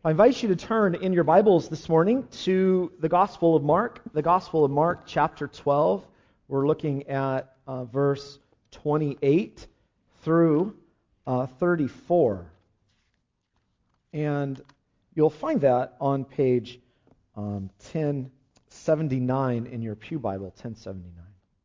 I invite you to turn in your Bibles this morning to the Gospel of Mark, chapter 12. We're looking at verse 28 through 34. And you'll find that on page 1079 in your Pew Bible, 1079.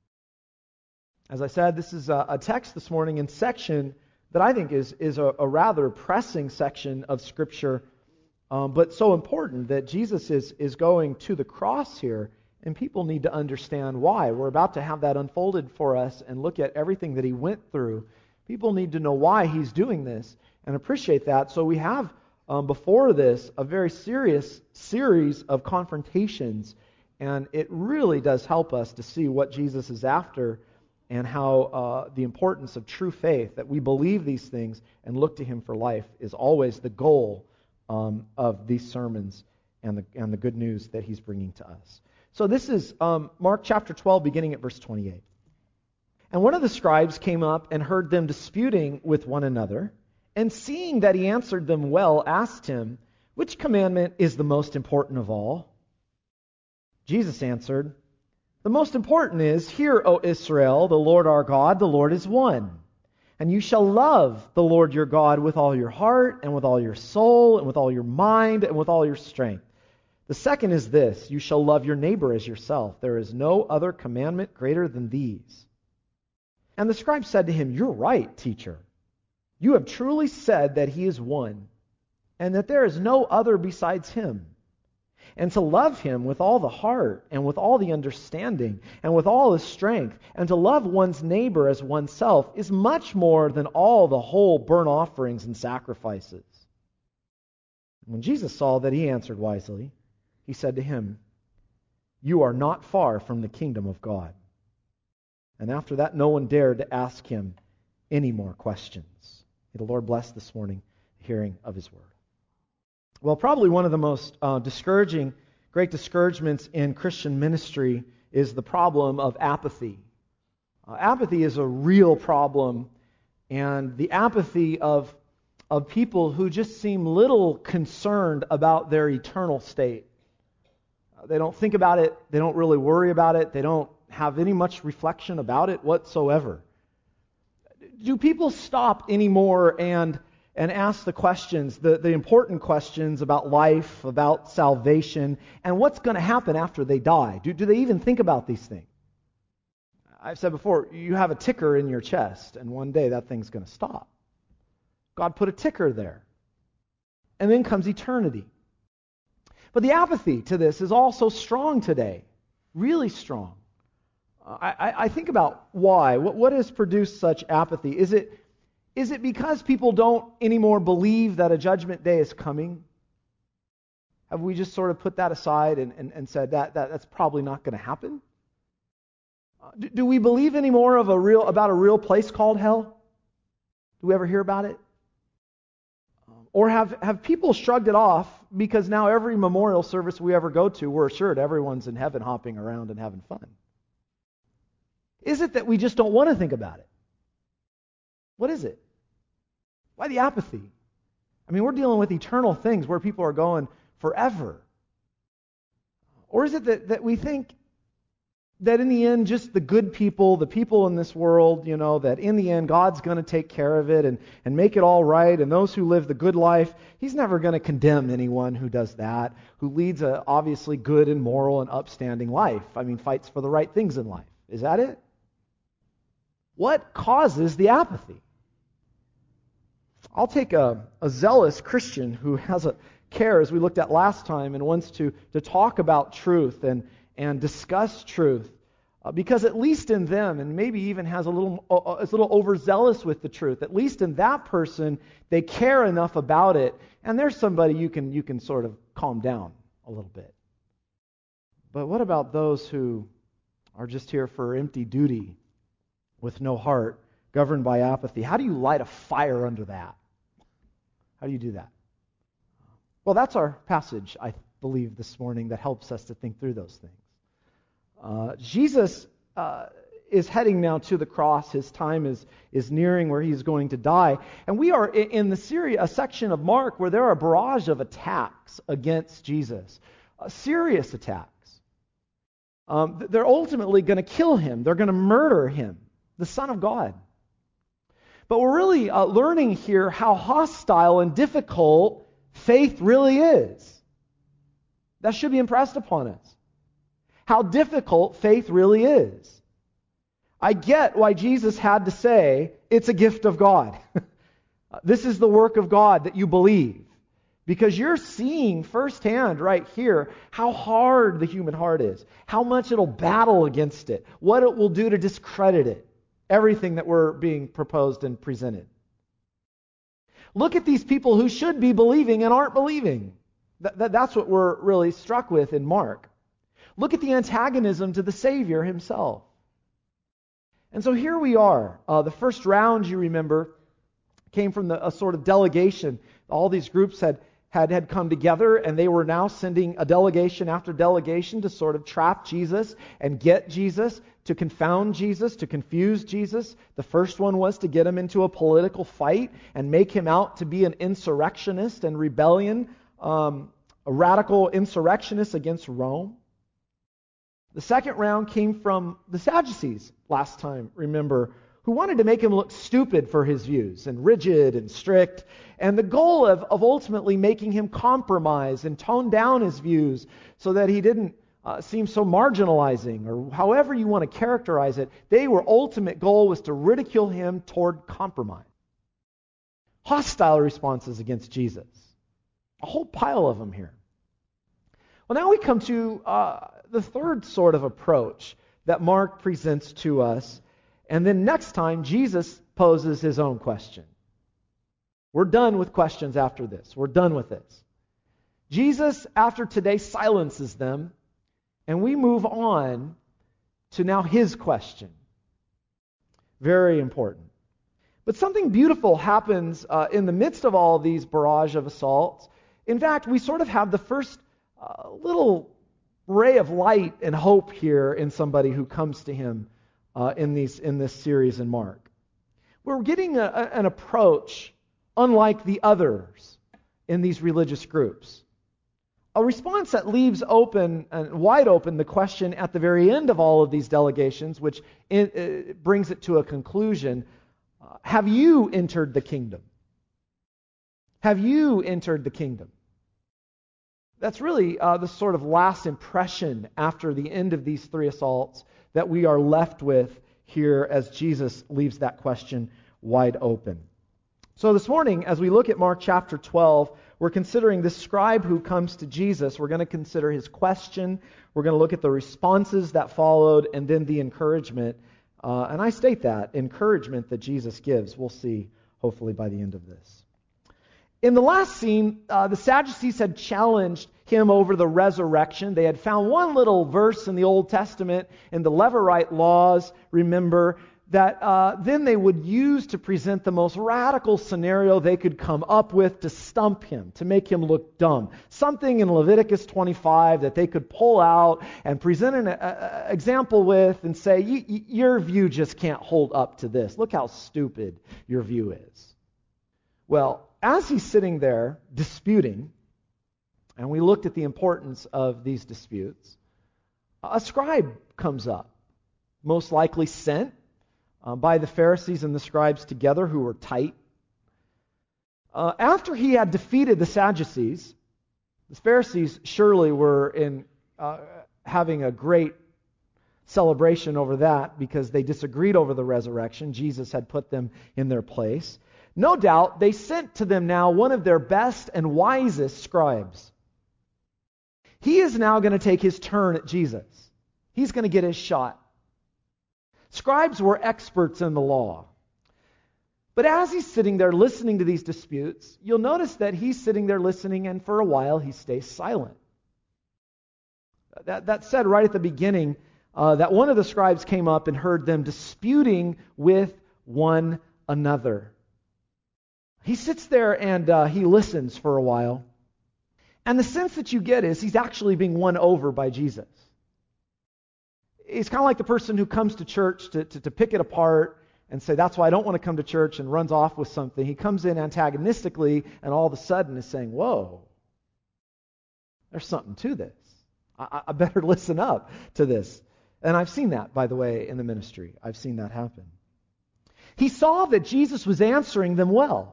As I said, this is a text this morning and section that I think is a rather pressing section of Scripture, but so important that Jesus is going to the cross here, and people need to understand why. We're about to have that unfolded for us and look at everything that he went through. People need to know why he's doing this and appreciate that. So we have before this a very serious series of confrontations, and it really does help us to see what Jesus is after and how the importance of true faith, that we believe these things and look to him for life, is always the goal of these sermons and the good news that he's bringing to us. So this is Mark chapter 12, beginning at verse 28. And one of the scribes came up and heard them disputing with one another, and seeing that he answered them well, asked him, "Which commandment is the most important of all?" Jesus answered, "The most important is, Hear, O Israel, the Lord our God, the Lord is one. And you shall love the Lord your God with all your heart, and with all your soul, and with all your mind, and with all your strength. The second is this, you shall love your neighbor as yourself. There is no other commandment greater than these." And the scribe said to him, "You're right, teacher. You have truly said that he is one, and that there is no other besides him. And to love him with all the heart, and with all the understanding, and with all the strength, and to love one's neighbor as oneself is much more than all the whole burnt offerings and sacrifices." When Jesus saw that he answered wisely, he said to him, "You are not far from the kingdom of God." And after that, no one dared to ask him any more questions. May the Lord bless this morning the hearing of his word. Well, probably one of the most great discouragements in Christian ministry is the problem of apathy. Apathy is a real problem, and the apathy of people who just seem little concerned about their eternal state. They don't think about it, they don't really worry about it, they don't have any much reflection about it whatsoever. Do people stop anymore and ask the questions, the important questions about life, about salvation, and what's going to happen after they die? Do they even think about these things? I've said before, you have a ticker in your chest, and one day that thing's going to stop. God put a ticker there. And then comes eternity. But the apathy to this is also strong today, really strong. I think about why. What has produced such apathy? Is it because people don't anymore believe that a judgment day is coming? Have we just sort of put that aside and said that's probably not going to happen? Do we believe anymore about a real place called hell? Do we ever hear about it? Or have people shrugged it off because now every memorial service we ever go to, we're assured everyone's in heaven hopping around and having fun? Is it that we just don't want to think about it? What is it? Why the apathy? I mean, we're dealing with eternal things where people are going forever. Or is it that we think that in the end, just the good people, the people in this world, that in the end, God's going to take care of it and make it all right, and those who live the good life, he's never going to condemn anyone who does that, who leads a obviously good and moral and upstanding life. I mean, fights for the right things in life. Is that it? What causes the apathy? I'll take a zealous Christian who has a care, as we looked at last time, and wants to talk about truth and discuss truth, because at least in them, and maybe even is a little overzealous with the truth, at least in that person, they care enough about it, and there's somebody you can sort of calm down a little bit. But what about those who are just here for empty duty, with no heart, governed by apathy? How do you light a fire under that? How do you do that? Well, that's our passage, I believe, this morning that helps us to think through those things. Jesus is heading now to the cross. His time is nearing where he's going to die. And we are in a section of Mark where there are a barrage of attacks against Jesus. Serious attacks. They're ultimately going to kill him. They're going to murder him, the Son of God. But we're really learning here how hostile and difficult faith really is. That should be impressed upon us. How difficult faith really is. I get why Jesus had to say, it's a gift of God. This is the work of God that you believe. Because you're seeing firsthand right here how hard the human heart is, how much it'll battle against it, what it will do to discredit it, everything that we're being proposed and presented. Look at these people who should be believing and aren't believing. That's what we're really struck with in Mark. Look at the antagonism to the Savior himself. And so here we are. The first round, you remember, came from a sort of delegation. All these groups had come together, and they were now sending a delegation after delegation to sort of trap Jesus and get Jesus, to confound Jesus, to confuse Jesus. The first one was to get him into a political fight and make him out to be an insurrectionist and rebellion, a radical insurrectionist against Rome. The second round came from the Sadducees last time, remember, who wanted to make him look stupid for his views and rigid and strict, and the goal of ultimately making him compromise and tone down his views so that he didn't seem so marginalizing, or however you want to characterize it. Their ultimate goal was to ridicule him toward compromise. Hostile responses against Jesus. A whole pile of them here. Well, now we come to the third sort of approach that Mark presents to us. And then next time, Jesus poses his own question. We're done with questions after this. We're done with this. Jesus, after today, silences them, and we move on to now his question. Very important. But something beautiful happens in the midst of all these barrage of assaults. In fact, we sort of have the first little ray of light and hope here in somebody who comes to him in this series in Mark. We're getting an approach unlike the others in these religious groups. A response that leaves open and wide open the question at the very end of all of these delegations, which brings it to a conclusion. Have you entered the kingdom? Have you entered the kingdom? That's really the sort of last impression after the end of these three assaults that we are left with here as Jesus leaves that question wide open. So this morning, as we look at Mark chapter 12, we're considering this scribe who comes to Jesus. We're going to consider his question. We're going to look at the responses that followed and then the encouragement. And I state that, encouragement that Jesus gives. We'll see, hopefully, by the end of this. In the last scene, the Sadducees had challenged him over the resurrection. They had found one little verse in the Old Testament in the Levirate laws, remember, that then they would use to present the most radical scenario they could come up with to stump him, to make him look dumb. Something in Leviticus 25 that they could pull out and present an example with and say, your view just can't hold up to this. Look how stupid your view is. Well, as he's sitting there disputing, and we looked at the importance of these disputes, a scribe comes up, most likely sent by the Pharisees and the scribes together, who were tight. After he had defeated the Sadducees, the Pharisees surely were having a great celebration over that because they disagreed over the resurrection. Jesus had put them in their place. No doubt, they sent to them now one of their best and wisest scribes. He is now going to take his turn at Jesus. He's going to get his shot. Scribes were experts in the law. But as he's sitting there listening to these disputes, you'll notice that he's sitting there listening, and for a while he stays silent. That said right at the beginning that one of the scribes came up and heard them disputing with one another. He sits there and he listens for a while. And the sense that you get is he's actually being won over by Jesus. He's kind of like the person who comes to church to pick it apart and say, that's why I don't want to come to church, and runs off with something. He comes in antagonistically and all of a sudden is saying, whoa, there's something to this. I better listen up to this. And I've seen that, by the way, in the ministry. I've seen that happen. He saw that Jesus was answering them well.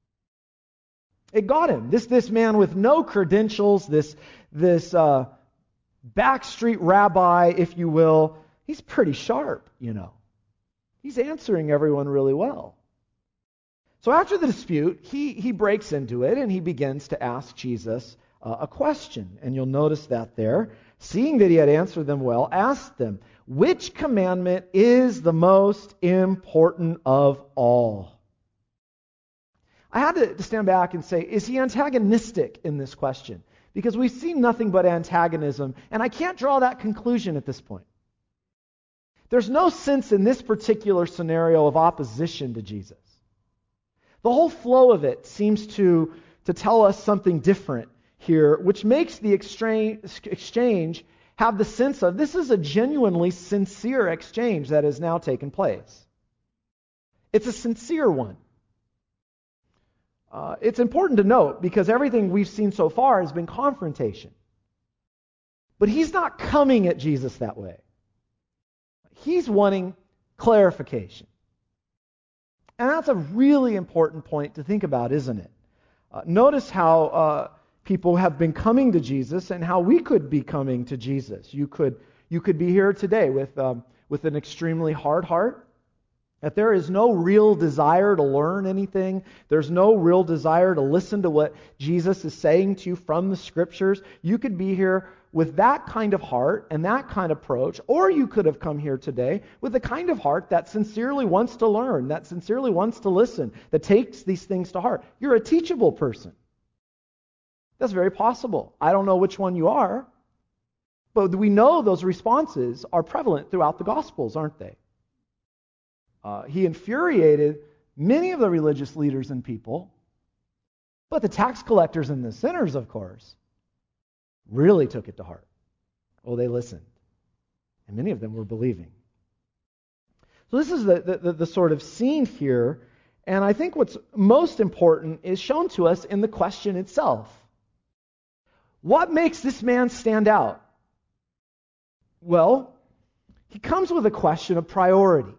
It got him. This man with no credentials, this backstreet rabbi, if you will, he's pretty sharp, He's answering everyone really well. So after the dispute, he breaks into it and he begins to ask Jesus a question. And you'll notice that there. Seeing that he had answered them well, asked them, which commandment is the most important of all? I had to stand back and say, is he antagonistic in this question? Because we've seen nothing but antagonism, and I can't draw that conclusion at this point. There's no sense in this particular scenario of opposition to Jesus. The whole flow of it seems to tell us something different here, which makes the exchange have the sense of this is a genuinely sincere exchange that has now taken place. It's a sincere one. It's important to note because everything we've seen so far has been confrontation. But he's not coming at Jesus that way. He's wanting clarification. And that's a really important point to think about, isn't it? Notice how people have been coming to Jesus and how we could be coming to Jesus. You could be here today with an extremely hard heart, that there is no real desire to learn anything. There's no real desire to listen to what Jesus is saying to you from the Scriptures. You could be here with that kind of heart and that kind of approach, or you could have come here today with the kind of heart that sincerely wants to learn, that sincerely wants to listen, that takes these things to heart. You're a teachable person. That's very possible. I don't know which one you are, but we know those responses are prevalent throughout the Gospels, aren't they? He infuriated many of the religious leaders and people, but the tax collectors and the sinners, of course, really took it to heart. Oh, they listened. And many of them were believing. So this is the sort of scene here, and I think what's most important is shown to us in the question itself. What makes this man stand out? Well, he comes with a question of priority.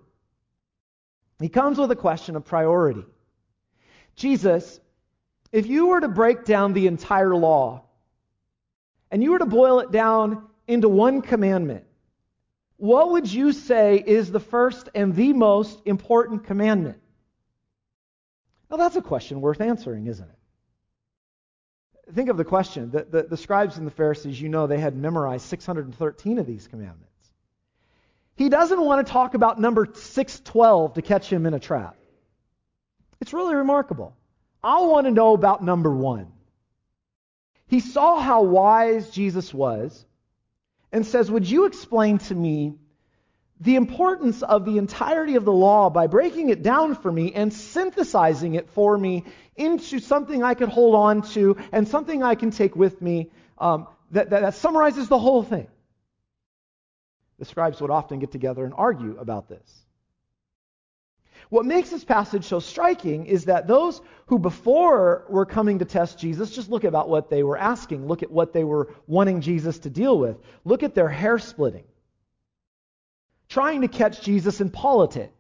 Jesus, if you were to break down the entire law, and you were to boil it down into one commandment, what would you say is the first and the most important commandment? Now that's a question worth answering, isn't it? Think of the question. The scribes and the Pharisees, they had memorized 613 of these commandments. He doesn't want to talk about number 612 to catch him in a trap. It's really remarkable. I want to know about number 1. He saw how wise Jesus was and says, would you explain to me the importance of the entirety of the law by breaking it down for me and synthesizing it for me into something I can hold on to and something I can take with me that summarizes the whole thing? The scribes would often get together and argue about this. What makes this passage so striking is that those who before were coming to test Jesus, just look about what they were asking. Look at what they were wanting Jesus to deal with. Look at their hair splitting. Trying to catch Jesus in politics.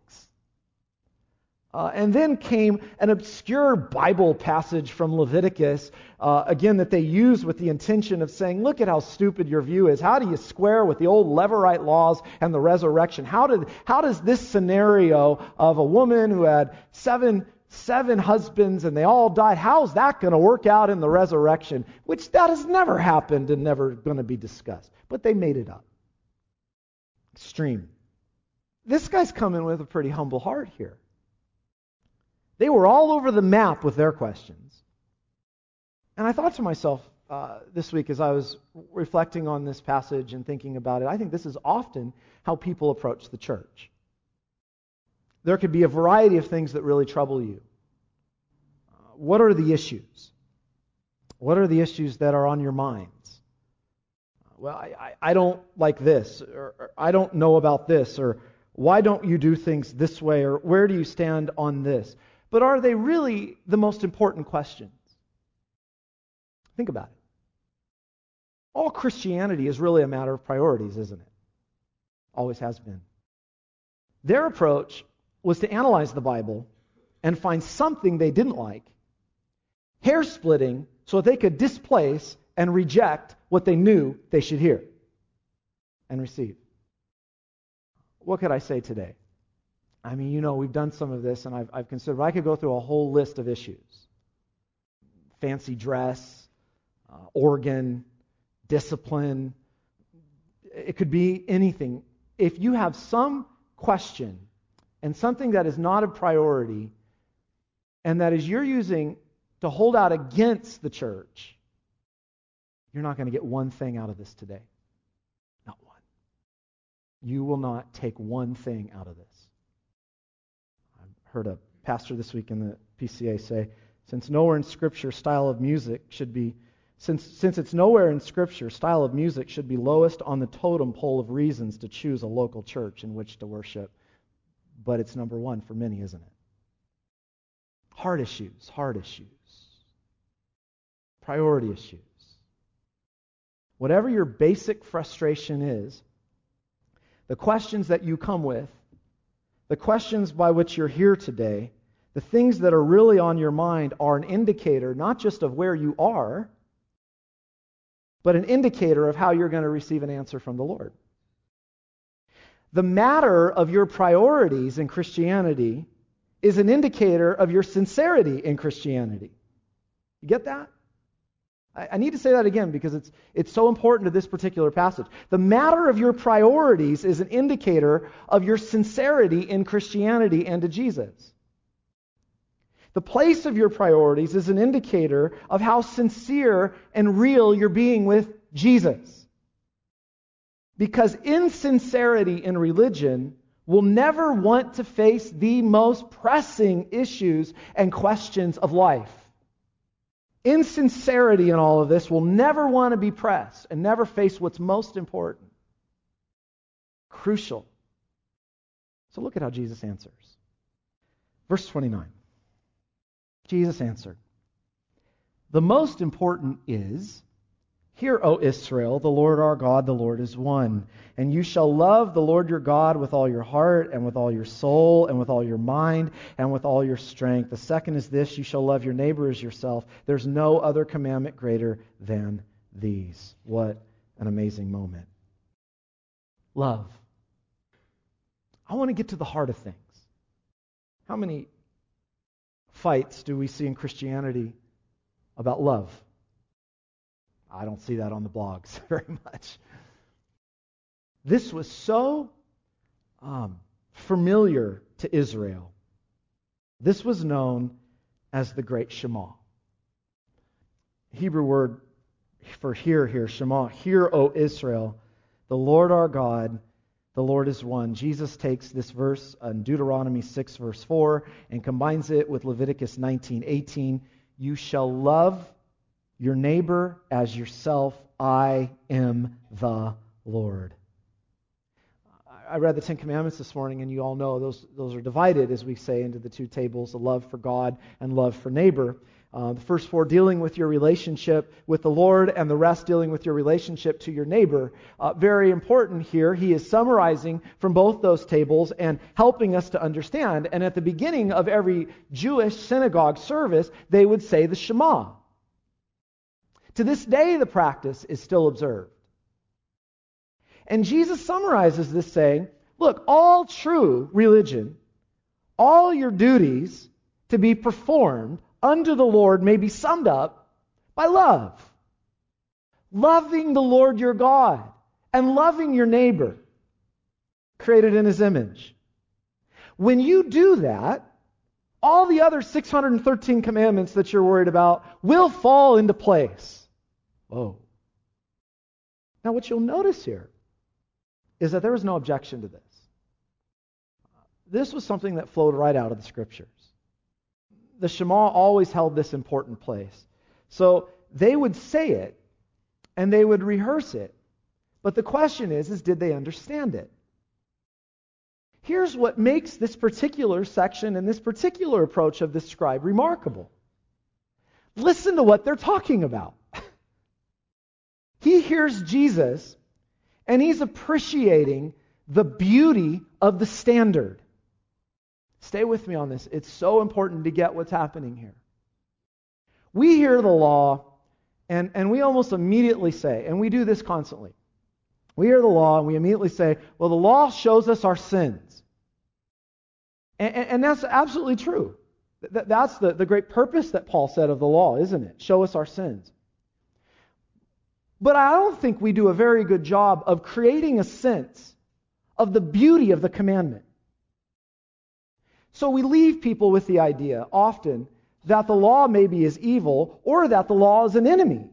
And then came an obscure Bible passage from Leviticus, again, that they use with the intention of saying, look at how stupid your view is. How do you square with the old Levirate laws and the resurrection? How does this scenario of a woman who had seven husbands and they all died, how's that going to work out in the resurrection? Which that has never happened and never going to be discussed. But they made it up. Extreme. This guy's coming with a pretty humble heart here. They were all over the map with their questions. And I thought to myself this week as I was reflecting on this passage and thinking about it, I think this is often how people approach the church. There could be a variety of things that really trouble you. What are the issues? What are the issues that are on your minds? Well, I don't like this, or I don't know about this, or why don't you do things this way, or where do you stand on this? But are they really the most important questions? Think about it. All Christianity is really a matter of priorities, isn't it? Always has been. Their approach was to analyze the Bible and find something they didn't like, hair-splitting, so that they could displace and reject what they knew they should hear and receive. What could I say today? I mean, we've done some of this, and I've considered, I could go through a whole list of issues. Fancy dress, organ, discipline. It could be anything. If you have some question and something that is not a priority, and that is you're using to hold out against the church, you're not going to get one thing out of this today. Not one. You will not take one thing out of this. I heard a pastor this week in the PCA say, since it's nowhere in Scripture, style of music should be lowest on the totem pole of reasons to choose a local church in which to worship. But it's number one for many, isn't it? Hard issues. Priority issues. Whatever your basic frustration is, the questions that you come with, the questions by which you're here today, the things that are really on your mind are an indicator not just of where you are, but an indicator of how you're going to receive an answer from the Lord. The matter of your priorities in Christianity is an indicator of your sincerity in Christianity. You get that? I need to say that again because it's so important to this particular passage. The matter of your priorities is an indicator of your sincerity in Christianity and to Jesus. The place of your priorities is an indicator of how sincere and real you're being with Jesus. Because insincerity in religion will never want to face the most pressing issues and questions of life. Insincerity in all of this will never want to be pressed and never face what's most important. Crucial. So look at how Jesus answers. Verse 29. Jesus answered, "The most important is, Hear, O Israel, the Lord our God, the Lord is one. And you shall love the Lord your God with all your heart, and with all your soul, and with all your mind, and with all your strength. The second is this, you shall love your neighbor as yourself. There's no other commandment greater than these." What an amazing moment. Love. I want to get to the heart of things. How many fights do we see in Christianity about love? I don't see that on the blogs very much. This was so familiar to Israel. This was known as the Great Shema. Hebrew word for here, Shema. Hear, O Israel, the Lord our God, the Lord is one. Jesus takes this verse in Deuteronomy 6, verse 4, and combines it with Leviticus 19:18. You shall love your neighbor as yourself. I am the Lord. I read the Ten Commandments this morning, and you all know those are divided, as we say, into the two tables, the love for God and love for neighbor. The first four dealing with your relationship with the Lord, and the rest dealing with your relationship to your neighbor. Very important here. He is summarizing from both those tables and helping us to understand. And at the beginning of every Jewish synagogue service, they would say the Shema. To this day, the practice is still observed. And Jesus summarizes this saying, look, all true religion, all your duties to be performed unto the Lord may be summed up by love. Loving the Lord your God and loving your neighbor, created in His image. When you do that, all the other 613 commandments that you're worried about will fall into place. Whoa. Now what you'll notice here is that there was no objection to this. This was something that flowed right out of the Scriptures. The Shema always held this important place. So they would say it, and they would rehearse it, But the question is did they understand it? Here's what makes this particular section and this particular approach of this scribe remarkable. Listen to what they're talking about. He hears Jesus, and he's appreciating the beauty of the standard. Stay with me on this. It's so important to get what's happening here. We hear the law, and we almost immediately say, and we do this constantly, we hear the law, and we immediately say, well, the law shows us our sins. And that's absolutely true. That's the great purpose that Paul said of the law, isn't it? Show us our sins. But I don't think we do a very good job of creating a sense of the beauty of the commandment. So we leave people with the idea often that the law maybe is evil or that the law is an enemy.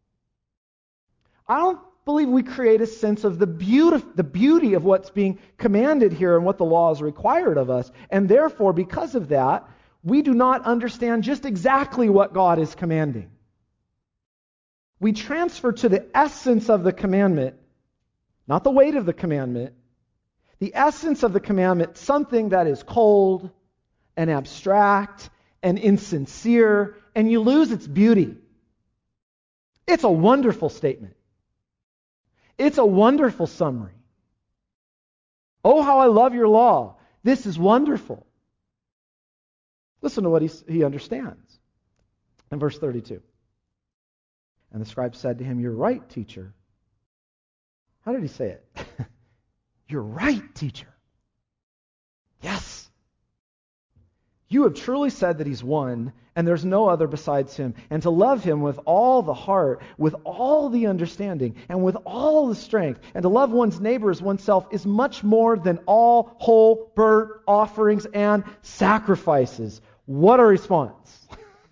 I don't believe we create a sense of the beauty of what's being commanded here and what the law is required of us. And therefore, because of that, we do not understand just exactly what God is commanding. We transfer to the essence of the commandment, not the weight of the commandment, the essence of the commandment, something that is cold and abstract and insincere, and you lose its beauty. It's a wonderful statement. It's a wonderful summary. Oh, how I love your law. This is wonderful. Listen to what he understands. In verse 32. And the scribe said to him, "You're right, teacher." How did he say it? You're right, teacher. Yes. You have truly said that he's one, and there's no other besides him. And to love him with all the heart, with all the understanding, and with all the strength, and to love one's neighbor as oneself is much more than all whole burnt offerings and sacrifices. What a response.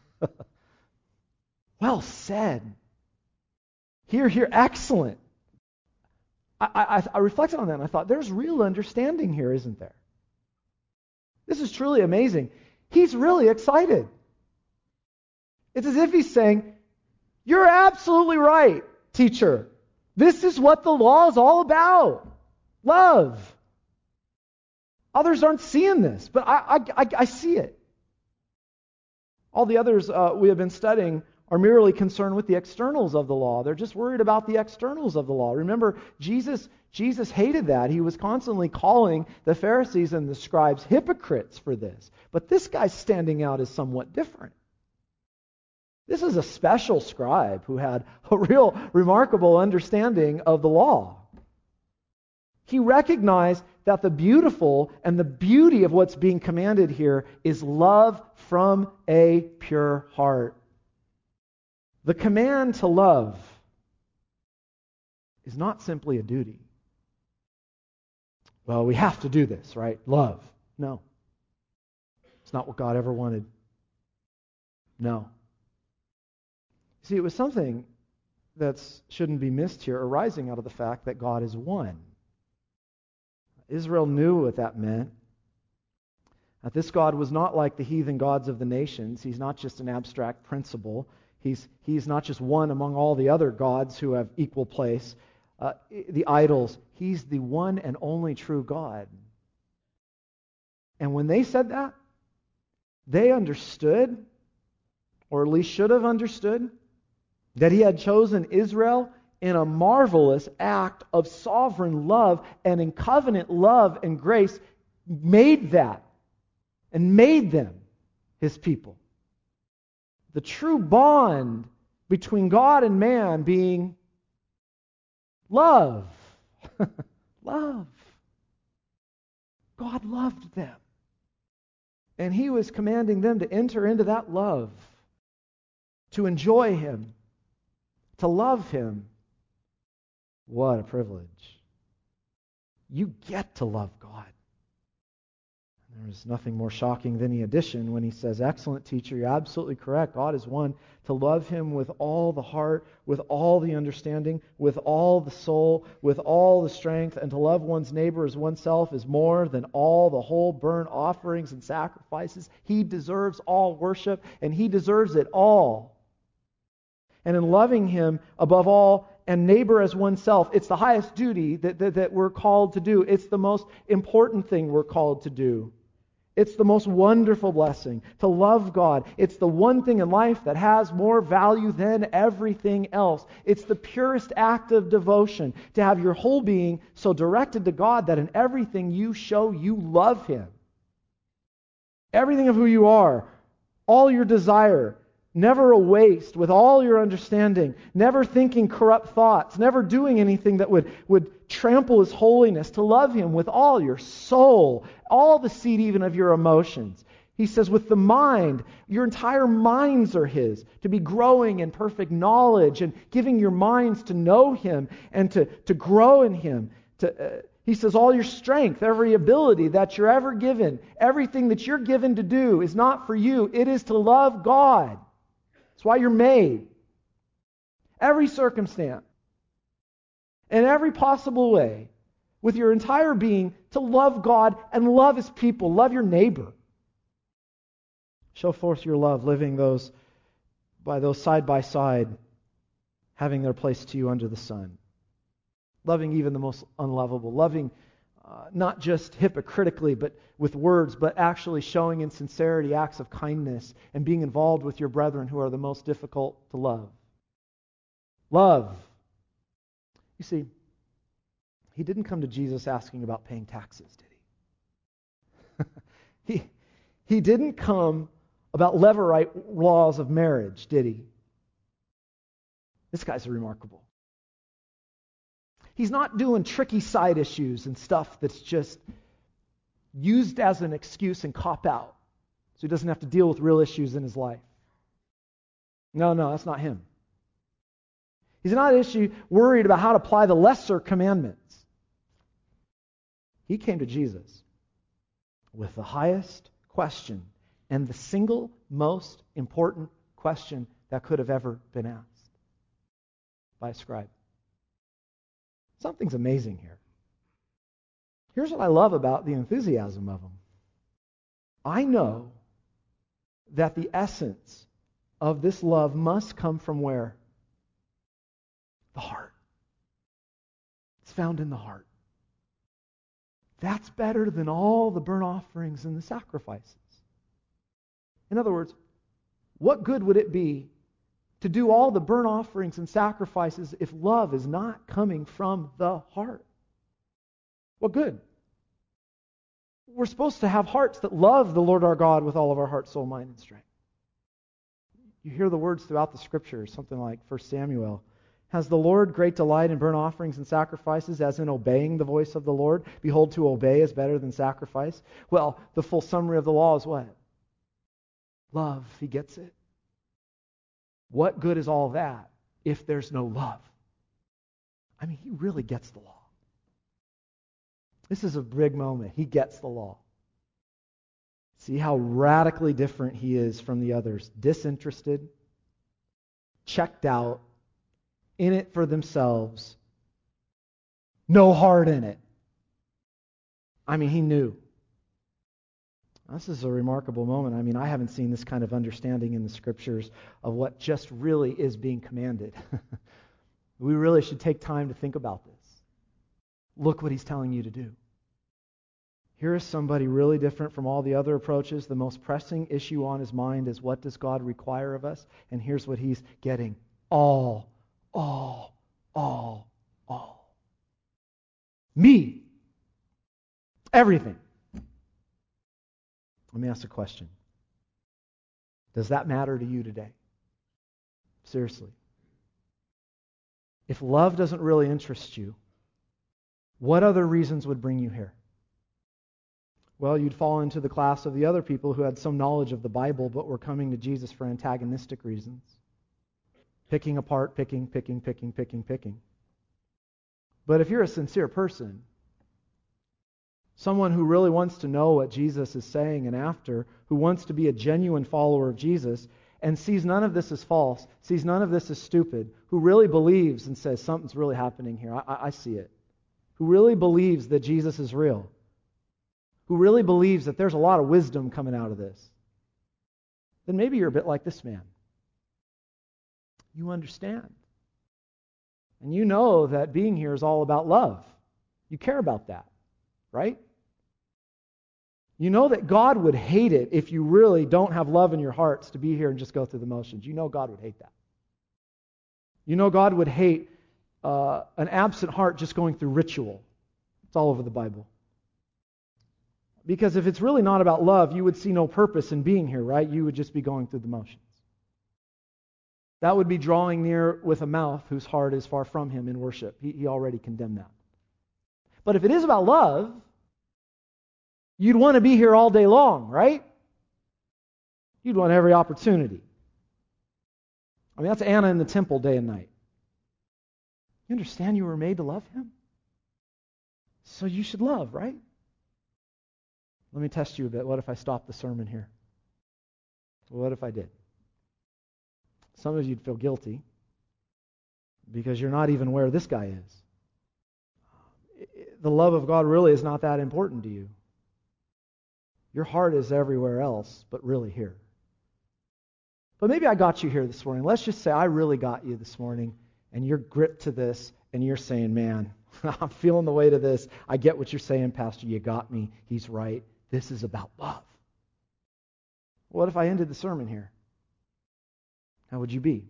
Well said. Here, excellent. I reflected on that and I thought, there's real understanding here, isn't there? This is truly amazing. He's really excited. It's as if he's saying, you're absolutely right, teacher. This is what the law is all about. Love. Others aren't seeing this, but I see it. All the others we have been studying are merely concerned with the externals of the law. They're just worried about the externals of the law. Remember, Jesus hated that. He was constantly calling the Pharisees and the scribes hypocrites for this. But this guy's standing out as somewhat different. This is a special scribe who had a real remarkable understanding of the law. He recognized that the beautiful and the beauty of what's being commanded here is love from a pure heart. The command to love is not simply a duty. Well, we have to do this, right? Love. No. It's not what God ever wanted. No. See, it was something that shouldn't be missed here, arising out of the fact that God is one. Israel knew what that meant. That this God was not like the heathen gods of the nations. He's not just an abstract principle. He's not just one among all the other gods who have equal place. The idols. He's the one and only true God. And when they said that, they understood, or at least should have understood, that he had chosen Israel in a marvelous act of sovereign love, and in covenant love and grace made that and made them his people. The true bond between God and man being love. Love. God loved them. And he was commanding them to enter into that love, to enjoy him, to love him. What a privilege. You get to love God. There's nothing more shocking than the addition when he says, excellent teacher, you're absolutely correct. God is one. To love him with all the heart, with all the understanding, with all the soul, with all the strength, and to love one's neighbor as oneself is more than all the whole burnt offerings and sacrifices. He deserves all worship, and he deserves it all. And in loving him above all and neighbor as oneself. It's the highest duty that we're called to do. It's the most important thing we're called to do. It's the most wonderful blessing to love God. It's the one thing in life that has more value than everything else. It's the purest act of devotion to have your whole being so directed to God that in everything you show you love Him. Everything of who you are, all your desire, never a waste with all your understanding, never thinking corrupt thoughts, never doing anything that would trample His holiness, to love Him with all your soul, all the seed even of your emotions. He says with the mind, your entire minds are His, to be growing in perfect knowledge and giving your minds to know Him and to grow in Him. He says all your strength, every ability that you're ever given, everything that you're given to do is not for you. It is to love God. That's why you're made. Every circumstance, in every possible way, with your entire being, to love God and love His people. Love your neighbor. Show forth your love, living by those side by side, having their place to you under the sun. Loving even the most unlovable. Loving not just hypocritically, but with words, but actually showing in sincerity acts of kindness and being involved with your brethren who are the most difficult to love. Love. You see, He didn't come to Jesus asking about paying taxes, did He? He didn't come about Levirate laws of marriage, did He? This guy's remarkable. He's not doing tricky side issues and stuff that's just used as an excuse and cop out, so He doesn't have to deal with real issues in His life. No, that's not Him. He's not worried about how to apply the lesser commandments. He came to Jesus with the highest question and the single most important question that could have ever been asked by a scribe. Something's amazing here. Here's what I love about the enthusiasm of Him. I know that the essence of this love must come from where? The heart. It's found in the heart. That's better than all the burnt offerings and the sacrifices. In other words, what good would it be to do all the burnt offerings and sacrifices if love is not coming from the heart? What good? We're supposed to have hearts that love the Lord our God with all of our heart, soul, mind, and strength. You hear the words throughout the Scriptures, something like 1 Samuel. Has the Lord great delight in burnt offerings and sacrifices, as in obeying the voice of the Lord? Behold, to obey is better than sacrifice. Well, the full summary of the law is what? Love. He gets it. What good is all that if there's no love? I mean, He really gets the law. This is a big moment. He gets the law. See how radically different He is from the others. Disinterested, checked out, in it for themselves, no heart in it. I mean, He knew. This is a remarkable moment. I mean, I haven't seen this kind of understanding in the Scriptures of what just really is being commanded. We really should take time to think about this. Look what He's telling you to do. Here is somebody really different from all the other approaches. The most pressing issue on his mind is, what does God require of us? And here's what he's getting. All. Me. Everything. Let me ask a question. Does that matter to you today? Seriously. If love doesn't really interest you, what other reasons would bring you here? Well, you'd fall into the class of the other people who had some knowledge of the Bible but were coming to Jesus for antagonistic reasons. Picking apart, picking. But if you're a sincere person, someone who really wants to know what Jesus is saying and after, who wants to be a genuine follower of Jesus and sees none of this as false, sees none of this as stupid, who really believes and says, something's really happening here, I see it, who really believes that Jesus is real, who really believes that there's a lot of wisdom coming out of this, then maybe you're a bit like this man. You understand. And you know that being here is all about love. You care about that, right? You know that God would hate it if you really don't have love in your hearts to be here and just go through the motions. You know God would hate that. You know God would hate an absent heart just going through ritual. It's all over the Bible. Because if it's really not about love, you would see no purpose in being here, right? You would just be going through the motions. That would be drawing near with a mouth whose heart is far from Him in worship. He already condemned that. But if it is about love, you'd want to be here all day long, right? You'd want every opportunity. I mean, that's Anna in the temple day and night. You understand you were made to love Him? So you should love, right? Let me test you a bit. What if I stopped the sermon here? What if I did? Some of you'd feel guilty because you're not even where this guy is. The love of God really is not that important to you. Your heart is everywhere else, but really here. But maybe I got you here this morning. Let's just say I really got you this morning, and you're gripped to this, and you're saying, man, I'm feeling the weight of this. I get what you're saying, Pastor. You got me. He's right. This is about love. What if I ended the sermon here? How would you be?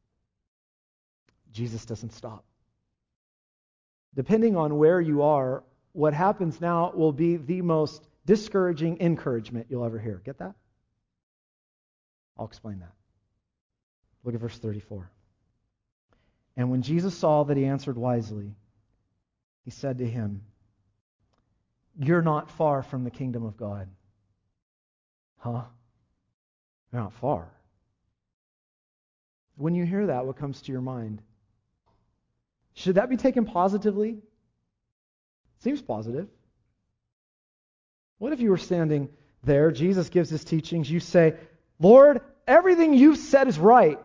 Jesus doesn't stop. Depending on where you are, what happens now will be the most discouraging encouragement you'll ever hear. Get that? I'll explain that. Look at verse 34. And when Jesus saw that he answered wisely, he said to him, "You're not far from the kingdom of God." Huh? You're not far. When you hear that, what comes to your mind? Should that be taken positively? Seems positive. What if you were standing there, Jesus gives his teachings, you say, "Lord, everything you've said is right.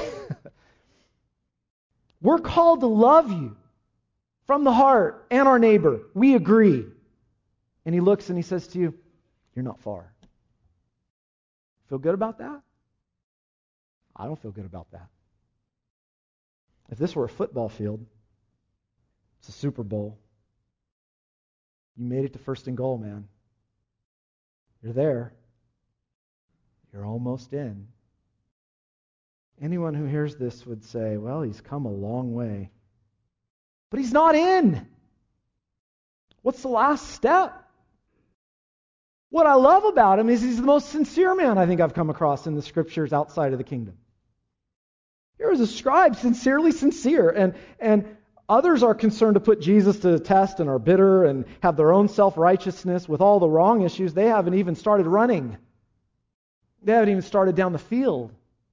We're called to love you from the heart and our neighbor. We agree." And he looks and he says to you, "You're not far." Feel good about that? I don't feel good about that. If this were a football field, it's a Super Bowl. You made it to first and goal, man. You're there. You're almost in. Anyone who hears this would say, well, he's come a long way. But he's not in. What's the last step? What I love about him is he's the most sincere man I think I've come across in the scriptures outside of the kingdom. Here is a scribe, sincerely sincere, and others are concerned to put Jesus to the test and are bitter and have their own self-righteousness with all the wrong issues. They haven't even started running. They haven't even started down the field.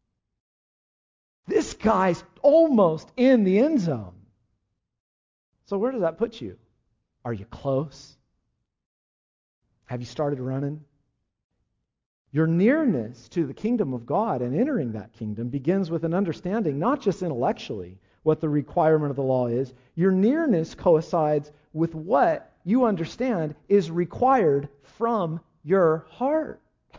This guy's almost in the end zone. So where does that put you? Are you close? Have you started running? Your nearness to the kingdom of God and entering that kingdom begins with an understanding, not just intellectually, what the requirement of the law is. Your nearness coincides with what you understand is required from your heart.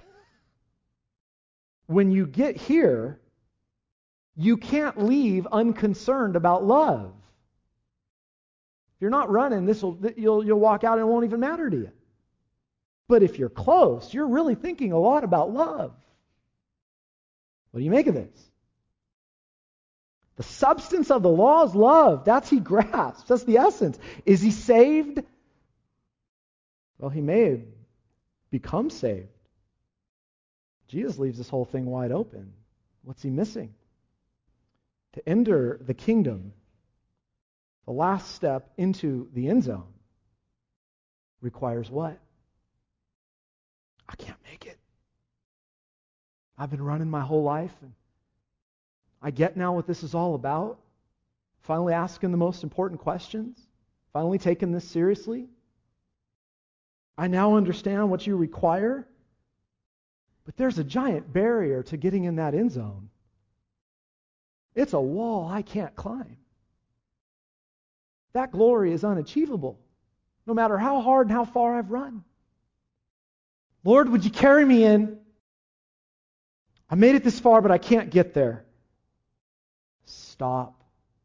When you get here, you can't leave unconcerned about love. If you're not running, you'll walk out and it won't even matter to you. But if you're close, you're really thinking a lot about love. What do you make of this? The substance of the law is love. That's he grasps. That's the essence. Is he saved? Well, he may have become saved. Jesus leaves this whole thing wide open. What's he missing? To enter the kingdom, the last step into the end zone, requires what? I can't make it. I've been running my whole life, and I get now what this is all about. Finally asking the most important questions. Finally taking this seriously. I now understand what you require. But there's a giant barrier to getting in that end zone. It's a wall I can't climb. That glory is unachievable, no matter how hard and how far I've run. Lord, would you carry me in? I made it this far, but I can't get there. Stop.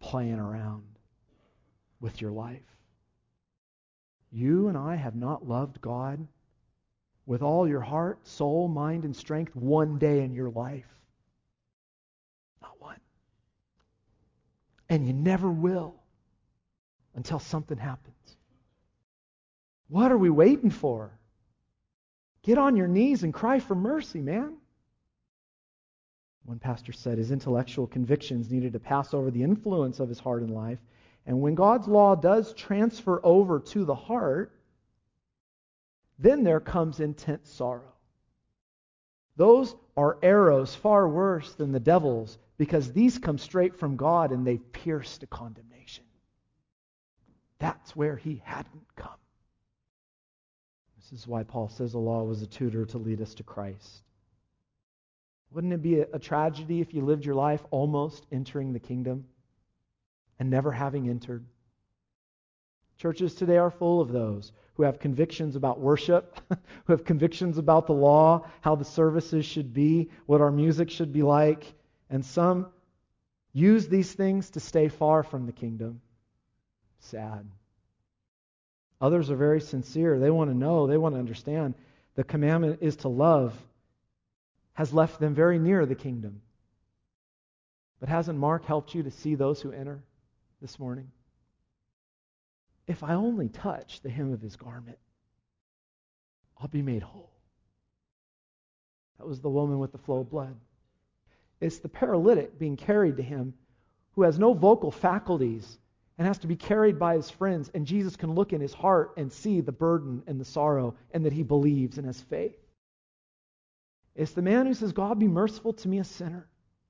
playing around with your life. You and I have not loved God with all your heart, soul, mind, and strength one day in your life. Not one. And you never will until something happens. What are we waiting for? Get on your knees and cry for mercy, man. One pastor said his intellectual convictions needed to pass over the influence of his heart and life. And when God's law does transfer over to the heart, then there comes intense sorrow. Those are arrows far worse than the devil's, because these come straight from God and they pierce to condemnation. That's where he hadn't come. This is why Paul says the law was a tutor to lead us to Christ. Wouldn't it be a tragedy if you lived your life almost entering the kingdom and never having entered? Churches today are full of those who have convictions about worship, who have convictions about the law, how the services should be, what our music should be like, and some use these things to stay far from the kingdom. Sad. Others are very sincere. They want to know, they want to understand. The commandment is to love has left them very near the kingdom. But hasn't Mark helped you to see those who enter this morning? If I only touch the hem of his garment, I'll be made whole. That was the woman with the flow of blood. It's the paralytic being carried to him who has no vocal faculties and has to be carried by his friends, and Jesus can look in his heart and see the burden and the sorrow, and that he believes and has faith. It's the man who says, God, be merciful to me, a sinner.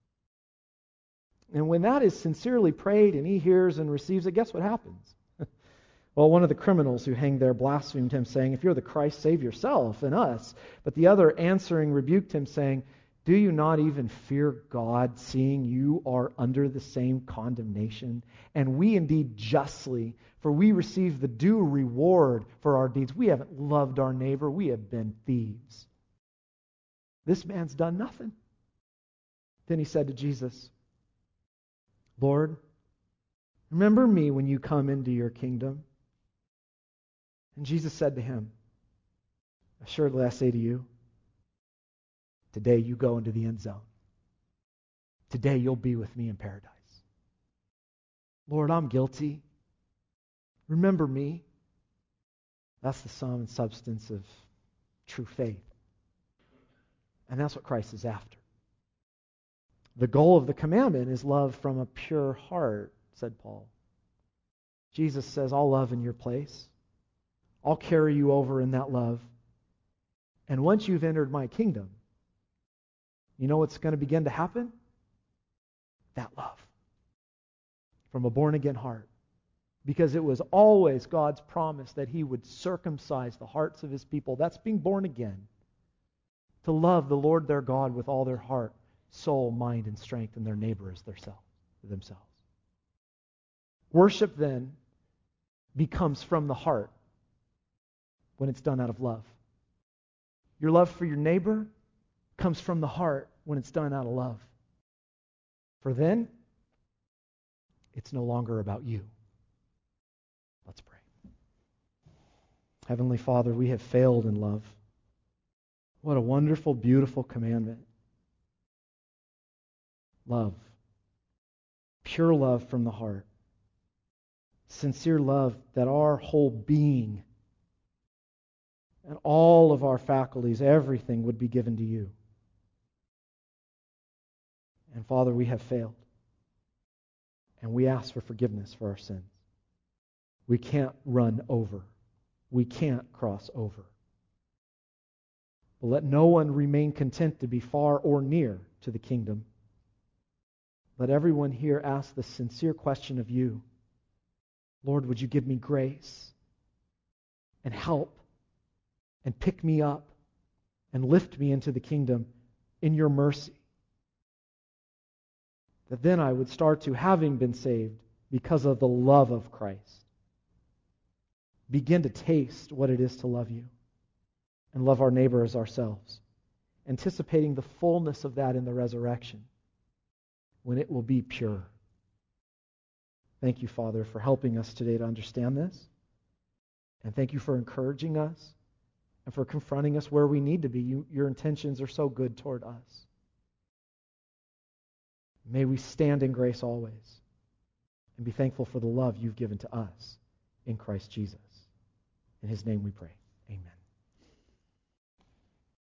And when that is sincerely prayed and he hears and receives it, guess what happens? Well, one of the criminals who hanged there blasphemed him, saying, if you're the Christ, save yourself and us. But the other answering rebuked him, saying, do you not even fear God, seeing you are under the same condemnation? And we indeed justly, for we receive the due reward for our deeds. We haven't loved our neighbor. We have been thieves. This man's done nothing. Then he said to Jesus, Lord, remember me when you come into your kingdom. And Jesus said to him, assuredly I say to you, today you go into the end zone. Today you'll be with me in paradise. Lord, I'm guilty. Remember me. That's the sum and substance of true faith. And that's what Christ is after. The goal of the commandment is love from a pure heart, said Paul. Jesus says, I'll love in your place. I'll carry you over in that love. And once you've entered my kingdom, you know what's going to begin to happen? That love. From a born-again heart. Because it was always God's promise that he would circumcise the hearts of his people. That's being born again. To love the Lord their God with all their heart, soul, mind, and strength, and their neighbor as themselves. Worship then becomes from the heart when it's done out of love. Your love for your neighbor comes from the heart when it's done out of love. For then, it's no longer about you. Let's pray. Heavenly Father, we have failed in love. What a wonderful, beautiful commandment. Love. Pure love from the heart. Sincere love that our whole being and all of our faculties, everything would be given to you. And Father, we have failed. And we ask for forgiveness for our sins. We can't run over. We can't cross over. But let no one remain content to be far or near to the kingdom. Let everyone here ask the sincere question of you. Lord, would you give me grace and help and pick me up and lift me into the kingdom in your mercy? That then I would start to, having been saved because of the love of Christ, begin to taste what it is to love you and love our neighbor as ourselves, anticipating the fullness of that in the resurrection, when it will be pure. Thank you, Father, for helping us today to understand this. And thank you for encouraging us and for confronting us where we need to be. Your intentions are so good toward us. May we stand in grace always and be thankful for the love you've given to us in Christ Jesus. In his name we pray.